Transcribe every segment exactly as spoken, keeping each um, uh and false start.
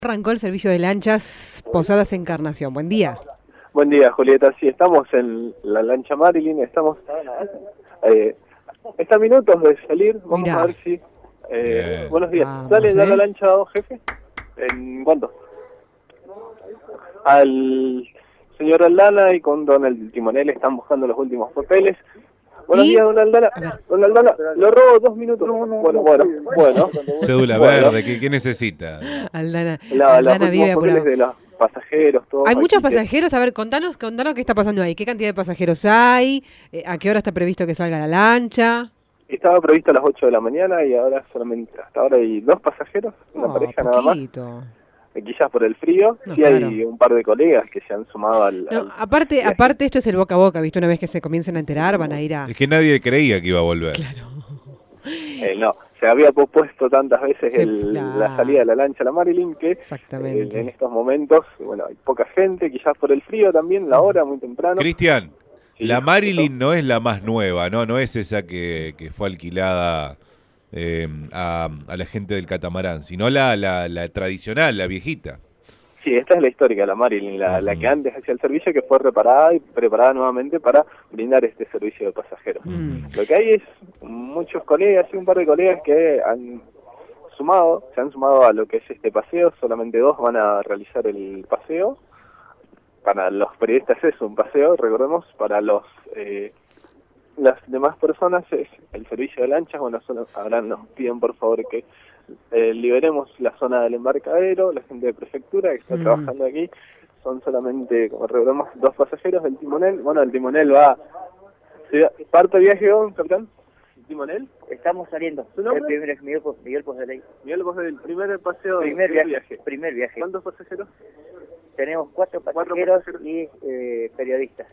Arrancó el servicio de lanchas Posadas Encarnación. Buen día. Buen día, Julieta. Sí, estamos en la lancha Marilyn, estamos eh, está a minutos de salir. Vamos Mirá. a ver si... Eh, buenos días. Vamos, Dale, ¿eh? da la lancha, jefe. ¿En cuánto? Al señor Aldana y con don el timonel están buscando los últimos papeles. Buenos ¿Y? días, don Aldana. Don Aldana, lo robo dos minutos. No, no, bueno, bueno, bueno. Cédula bueno. verde, ¿qué, ¿qué necesita? Aldana, La, Aldana los vive papeles de los pasajeros, todo. Hay muchos aquí, pasajeros. A ver, contanos, contanos qué está pasando ahí. ¿Qué cantidad de pasajeros hay? Eh, ¿A qué hora está previsto que salga la lancha? Estaba previsto a las ocho de la mañana y ahora solamente, hasta ahora hay dos pasajeros, una Oh, pareja poquito. nada más. Quizás por el frío, No, sí claro. hay un par de colegas que se han sumado al... No, al aparte, viaje. aparte esto es el boca a boca, ¿viste? Una vez que se comiencen a enterar, van a ir a... Es que nadie creía que iba a volver. Claro. Eh, no, se había pospuesto tantas veces Se- el, claro. la salida de la lancha a la Marilyn que Exactamente. eh, en estos momentos, bueno, hay poca gente, quizás por el frío también, la hora muy temprano. Cristian, Sí, la Marilyn ¿no? no es la más nueva, ¿no? No es esa que, que fue alquilada eh, a, a la gente del catamarán, sino la, la, la tradicional, la viejita. Sí, esta es la histórica, la Marilyn, la, Ujú. la que antes hacía el servicio, que fue reparada y preparada nuevamente para brindar este servicio de pasajeros. Mm. Lo que hay es muchos colegas y un par de colegas que han sumado, se han sumado a lo que es este paseo, solamente dos van a realizar el paseo. Para los periodistas es un paseo, recordemos, para los eh, las demás personas es el servicio de lanchas. Bueno, solo, ahora nos piden por favor que eh, liberemos la zona del embarcadero, la gente de prefectura que está Mm. trabajando aquí, son solamente, como recordemos, dos pasajeros del timonel. Bueno, el timonel va, se- parte de viaje, ¿no, capitán? ¿El timonel? Estamos saliendo. ¿Su nombre? El primer es Miguel, Pos- Miguel Poseley. Miguel, vos del primer paseo Primer del viaje, primer viaje. ¿Cuántos pasajeros? Tenemos cuatro Cuatro pasajeros, pasajeros. y eh, periodistas.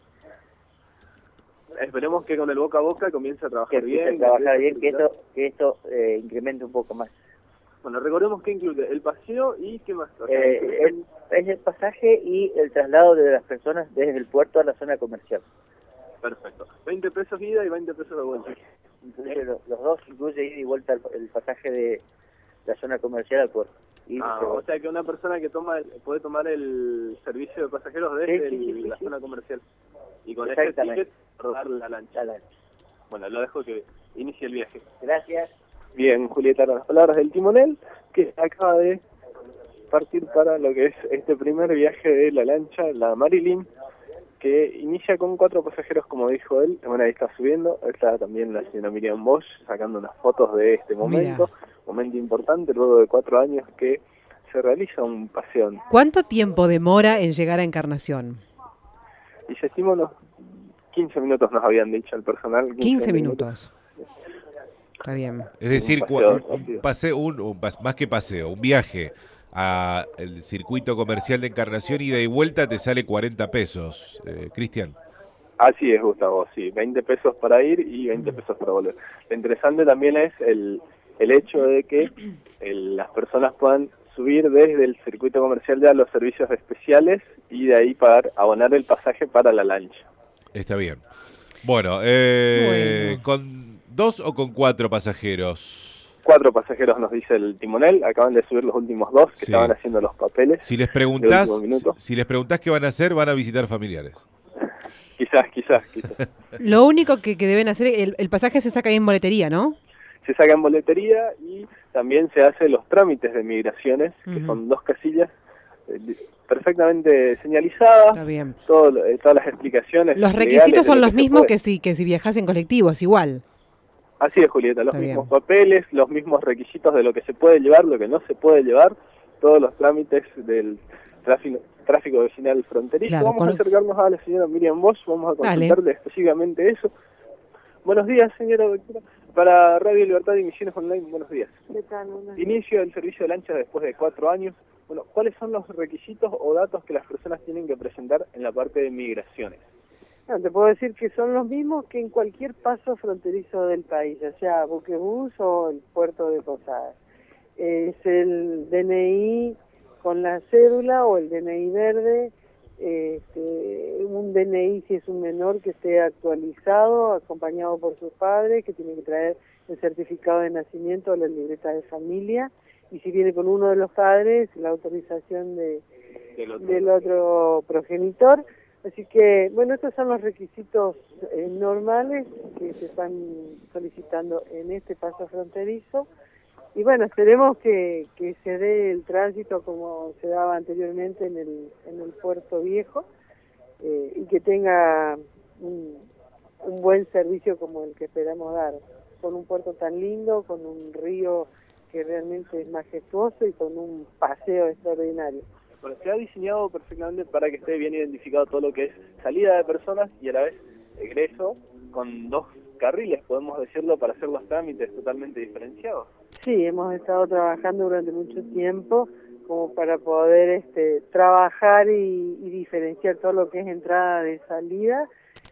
Esperemos que con el boca a boca comience a trabajar Que bien. empiecen a trabajar que- bien, que esto, que esto eh, incremente un poco más. Bueno, recordemos que incluye el paseo y qué más. O sea, Eh, el, es el pasaje y el traslado de las personas desde el puerto a la zona comercial. Perfecto. veinte pesos ida y veinte pesos de vuelta. Incluye los, los dos, incluye ida y vuelta el, el pasaje de la zona comercial al puerto. Y Ah, viceversa. o sea que una persona que toma el- puede tomar el servicio de pasajeros desde Sí, sí, sí, el- sí, la sí. zona comercial. Y con ese Exactamente. ticket rodar la lancha. La lancha. Bueno, lo dejo que inicie el viaje. Gracias. Bien, Julieta, las palabras del timonel que acaba de partir para lo que es este primer viaje de la lancha, la Marilyn, que inicia con cuatro pasajeros, como dijo él. Bueno, ahí está subiendo. Está también la señora Miriam Bosch sacando unas fotos de este momento. Momento importante, luego de cuatro años que se realiza un paseo. ¿Cuánto tiempo demora en llegar a Encarnación? Y se estima unos quince minutos, nos habían dicho el personal. quince minutos. Está bien. Es decir, Un cua- paseo un, rápido. un paseo, un, un pas- más que paseo, un viaje al circuito comercial de Encarnación, ida y vuelta te sale cuarenta pesos, eh, Cristian. Así es, Gustavo, sí, veinte pesos para ir y veinte pesos para volver. Lo interesante también es el, el hecho de que el- las personas puedan subir desde el circuito comercial ya a los servicios especiales y de ahí pagar, abonar el pasaje para la lancha. Está bien. Bueno, eh, Bueno. ¿con dos o con cuatro pasajeros? Cuatro pasajeros nos dice el timonel, acaban de subir los últimos dos que Sí. estaban haciendo los papeles. Si les preguntás, último minuto. si, si les preguntás qué van a hacer, van a visitar familiares. Quizás, quizás, quizás. Lo único que, que deben hacer, el, el pasaje se saca ahí en boletería, ¿no? Se saca en boletería y también se hacen los trámites de migraciones, que Ujú. son dos casillas eh, perfectamente señalizadas, Está bien. todo, lo- eh, todas las explicaciones. Los legales requisitos de son lo los se mismos puede. que si, que si viajas en colectivo, es igual. Así es, Julieta, los Está mismos bien. papeles, los mismos requisitos de lo que se puede llevar, lo que no se puede llevar, todos los trámites del tráfico, tráfico vecinal fronterizo. Claro, vamos con- a acercarnos a la señora Miriam Bosch, vamos a Dale. consultarle específicamente eso. Buenos días, señora doctora. Para Radio Libertad y Misiones Online, buenos días. ¿Qué tal? Buenos días. Inicio del servicio de lancha después de cuatro años. Bueno, ¿cuáles son los requisitos o datos que las personas tienen que presentar en la parte de migraciones? No, te puedo decir que son los mismos que en cualquier paso fronterizo del país, ya sea Buquebús o el puerto de Posadas. Es el D N I con la cédula o el D N I verde, este, un D N I si es un menor que esté actualizado, acompañado por sus padres, que tiene que traer el certificado de nacimiento o la libreta de familia, y si viene con uno de los padres, la autorización de, Del otro. del otro progenitor. Así que, bueno, estos son los requisitos eh, normales que se están solicitando en este paso fronterizo. Y bueno, esperemos que, que se dé el tránsito como se daba anteriormente en el, en el Puerto Viejo, eh, y que tenga un, un buen servicio como el que esperamos dar, con un puerto tan lindo, con un río que realmente es majestuoso y con un paseo extraordinario. Bueno, se ha diseñado perfectamente para que esté bien identificado todo lo que es salida de personas y a la vez egreso, con dos carriles, podemos decirlo, para hacer los trámites totalmente diferenciados. Sí, hemos estado trabajando durante mucho tiempo como para poder este, trabajar y, y diferenciar todo lo que es entrada de salida,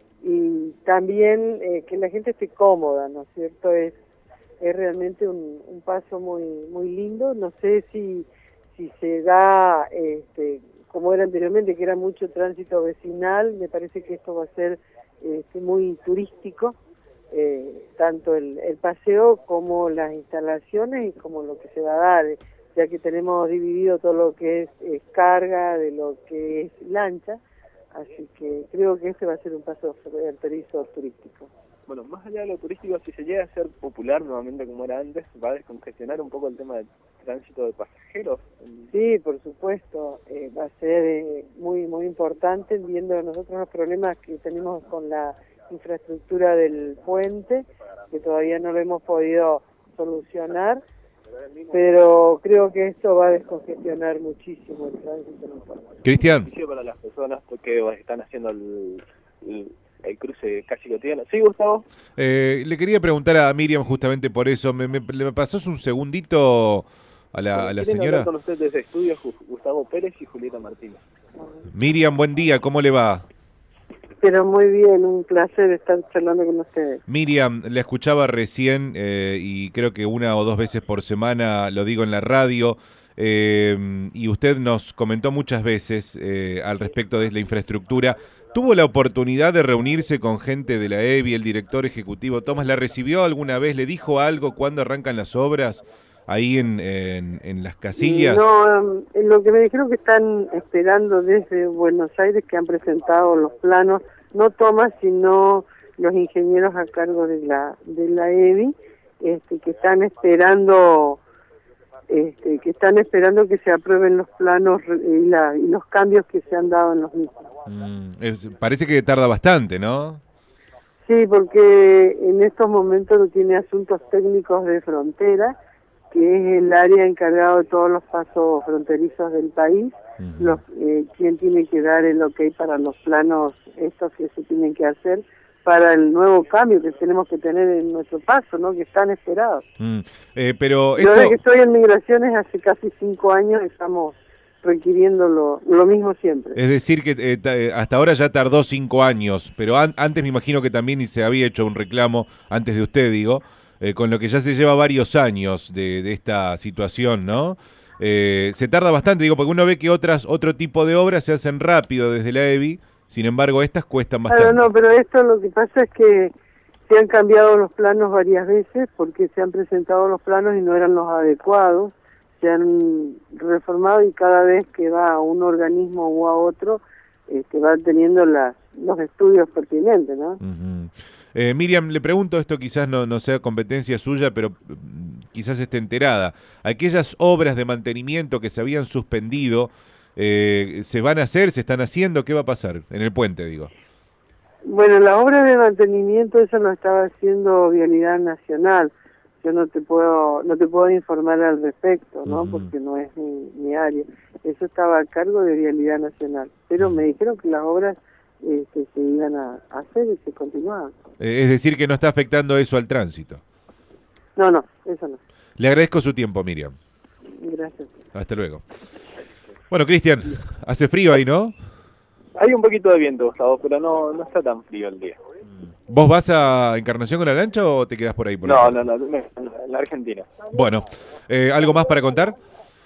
y también eh, que la gente esté cómoda, ¿no es cierto? Es, es realmente un, un paso muy muy lindo. No sé si si se da este, como era anteriormente, que era mucho tránsito vecinal. Me parece que esto va a ser este, muy turístico, eh, tanto el, el paseo como las instalaciones y como lo que se va a dar, ya que tenemos dividido todo lo que es, es carga de lo que es lancha, así que creo que este va a ser un paso fronterizo turístico. Bueno, más allá de lo turístico, si se llega a ser popular nuevamente como era antes, va a descongestionar un poco el tema del tránsito de pasajeros. Sí, por supuesto, eh, va a ser eh, muy muy importante, viendo nosotros los problemas que tenemos con la infraestructura del puente, que todavía no lo hemos podido solucionar, pero creo que esto va a descongestionar muchísimo el tránsito en el puente. Cristian. Para las personas que están haciendo el, el el cruce casi cotidiano. ¿Sí, Gustavo? Eh, le quería preguntar a Miriam justamente por eso. ¿Me, me, me pasás un segundito a la, a la señora? Con ustedes desde estudios, Gustavo Pérez y Julieta Martínez. Miriam, buen día, ¿cómo le va? Pero muy bien, un placer estar charlando con ustedes. Miriam, la escuchaba recién eh, y creo que una o dos veces por semana lo digo en la radio, eh, y usted nos comentó muchas veces eh, al respecto de la infraestructura. ¿Tuvo la oportunidad de reunirse con gente de la E B I, el director ejecutivo Tomás? ¿La recibió alguna vez? ¿Le dijo algo cuándo arrancan las obras ahí en, en, en las casillas? No, eh, lo que me dijeron que están esperando desde Buenos Aires, que han presentado los planos, no Tomás, sino los ingenieros a cargo de la de la E B I, este, que están esperando... Este, que están esperando que se aprueben los planos y, la, y los cambios que se han dado en los mismos. Mm, es, parece que tarda bastante, ¿no? Sí, porque en estos momentos tiene asuntos técnicos de frontera, que es el área encargado de todos los pasos fronterizos del país, uh-huh. los, eh, quien tiene que dar el ok para los planos estos que se tienen que hacer para el nuevo cambio que tenemos que tener en nuestro paso, ¿no? Que están esperados. Mm, eh, pero Yo esto... desde que estoy en migraciones hace casi cinco años estamos requiriendo lo, lo mismo siempre. Es decir que eh, hasta ahora ya tardó cinco años, pero an antes me imagino que también se había hecho un reclamo, antes de usted digo, eh, con lo que ya se lleva varios años de, de esta situación, ¿no? Eh, se tarda bastante, digo, porque uno ve que otras otro tipo de obras se hacen rápido desde la E B I. Sin embargo, estas cuestan bastante. Claro, no, pero esto lo que pasa es que se han cambiado los planos varias veces porque se han presentado los planos y no eran los adecuados, se han reformado y cada vez que va a un organismo o a otro, este, va teniendo las, los estudios pertinentes, ¿no? Uh-huh. eh, Miriam, le pregunto, esto quizás no, no sea competencia suya, pero quizás esté enterada. Aquellas obras de mantenimiento que se habían suspendido, Eh, ¿se van a hacer? ¿Se están haciendo? ¿Qué va a pasar? En el puente, digo. Bueno, la obra de mantenimiento, eso lo estaba haciendo Vialidad Nacional. Yo no te puedo no te puedo informar al respecto, ¿no? Uh-huh. Porque no es mi, mi área. Eso estaba a cargo de Vialidad Nacional. Pero uh-huh. me dijeron que las obras este, se iban a hacer y se continuaban. Eh, es decir, que no está afectando eso al tránsito. No, no, eso no. Le agradezco su tiempo, Miriam. Gracias. Hasta luego. Bueno, Cristian, hace frío ahí, ¿no? Hay un poquito de viento, Gustavo, pero no no está tan frío el día. ¿Vos vas a Encarnación con la lancha o te quedás por ahí? Por no, ahí? no, no, no, en la Argentina. Bueno, eh, ¿algo más para contar?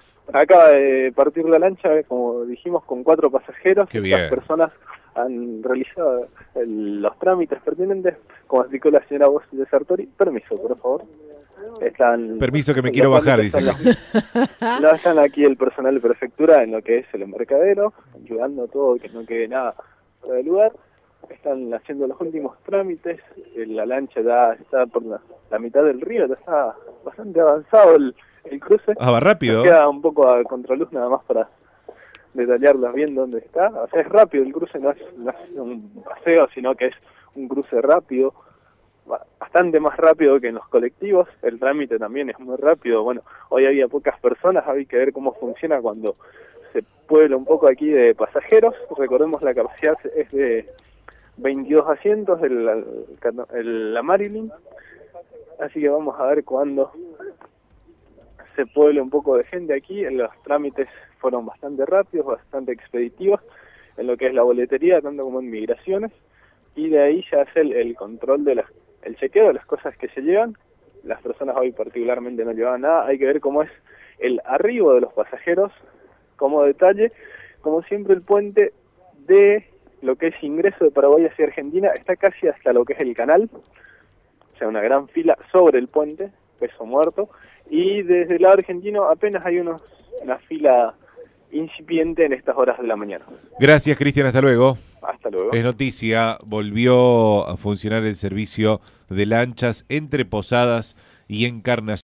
Acaba de partir la lancha, como dijimos, con cuatro pasajeros. Qué bien. Las personas han realizado el, los trámites pertinentes, como explicó la señora voz de Sartori. Permiso, por favor. Están, Permiso que me los quiero bajar, trámites dice. son los- No están aquí el personal de prefectura en lo que es el embarcadero, ayudando a todo, que no quede nada fuera de lugar. Están haciendo los últimos trámites, eh, la lancha ya está por la, la mitad del río, ya está bastante avanzado el, el cruce. Ah, va rápido. Nos queda un poco a contraluz nada más para detallarlas bien dónde está. O sea, es rápido el cruce, no es, no es un paseo, sino que es un cruce rápido, ba- bastante más rápido que en los colectivos. El trámite también es muy rápido. Bueno, hoy había pocas personas, hay que ver cómo funciona cuando se puebla un poco aquí de pasajeros. Recordemos, la capacidad es de veintidós asientos, el, el, el- la Marilyn, así que vamos a ver cuándo se puebla un poco de gente aquí. Los trámites fueron bastante rápidos, bastante expeditivos en lo que es la boletería, tanto como en migraciones, y de ahí ya hace el, el control de las, el chequeo de las cosas que se llevan. Las personas hoy particularmente no llevaban nada. Hay que ver cómo es el arribo de los pasajeros como detalle. Como siempre, el puente de lo que es ingreso de Paraguay hacia Argentina está casi hasta lo que es el canal, o sea, una gran fila sobre el puente, peso muerto, y desde el lado argentino apenas hay unos, una fila incipiente en estas horas de la mañana. Gracias, Cristian, hasta luego. Hasta luego. Es noticia, volvió a funcionar el servicio de lanchas entre Posadas y Encarnación.